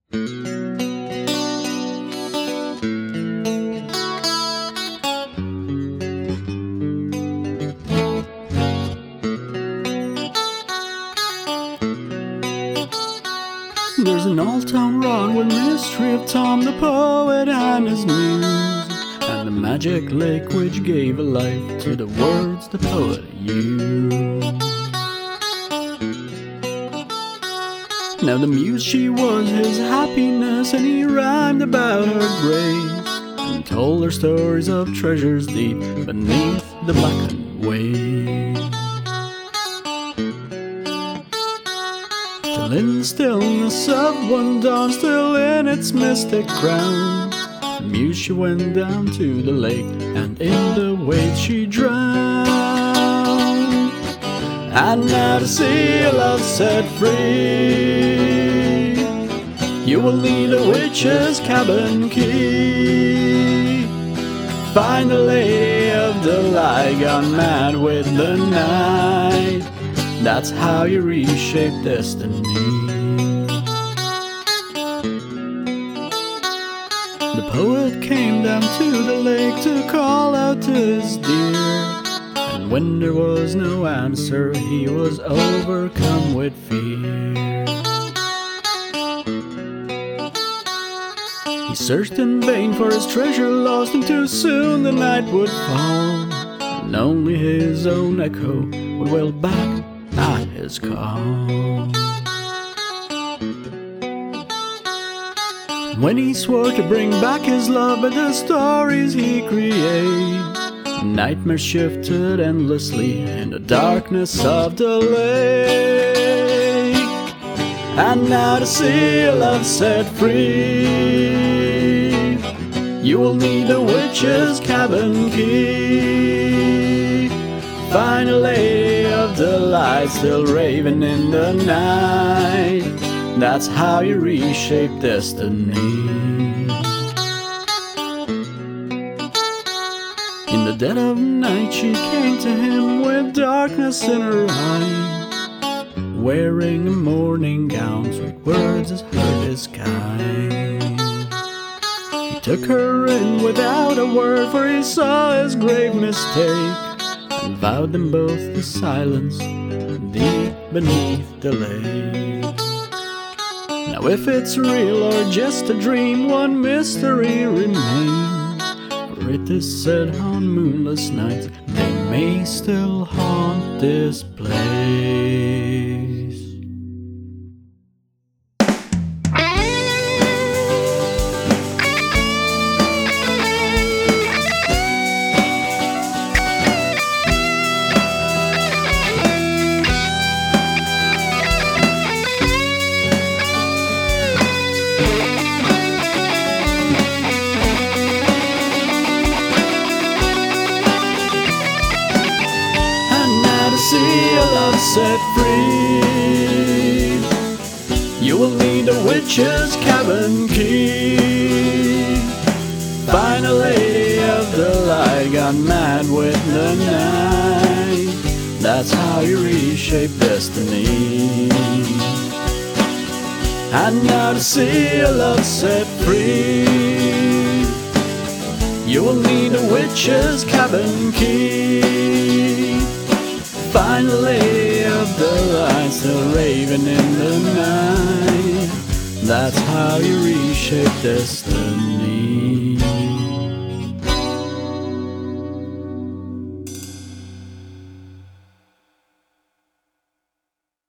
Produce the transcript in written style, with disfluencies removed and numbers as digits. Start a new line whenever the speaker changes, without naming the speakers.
There's an old town run with mystery of Tom the poet and his muse, and the magic lake which gave a life to the words the poet used. Now the muse, she was his happiness, and he rhymed about her grace, and told her stories of treasures deep beneath the blackened waves. Till in the stillness of one dawn, still in its mystic crown, the muse, she went down to the lake, and in the waves she drowned. And now to see a love set free, you will need a witch's cabin key. Find the lady of the light, gone mad with the night. That's how you reshape destiny. The poet came down to the lake to call out to his dear, and when there was no answer, he was overcome with fear. He searched in vain for his treasure lost, and too soon the night would fall, and only his own echo would wail back at his call. When he swore to bring back his love by the stories he created, nightmares shifted endlessly in the darkness of the lake. And now to see a love set free, you will need a witch's cabin key. Find a lady of the light, still raving in the night. That's how you reshape destiny. In the dead of night she came to him with darkness in her eye, wearing a mourning gown, sweet words as hurt his kind. He took her in without a word, for he saw his grave mistake, and vowed them both to silence deep beneath the lake. Now if it's real or just a dream, one mystery remains, for it is said on moonless nights they may still haunt this place. See a love set free, you will need a witch's cabin key. Find a lady of the light, gone mad with the night. That's how you reshape destiny. And now to see a love set free, you will need a witch's cabin key. Find the lady of the light, still raving in the night. That's how you reshape destiny.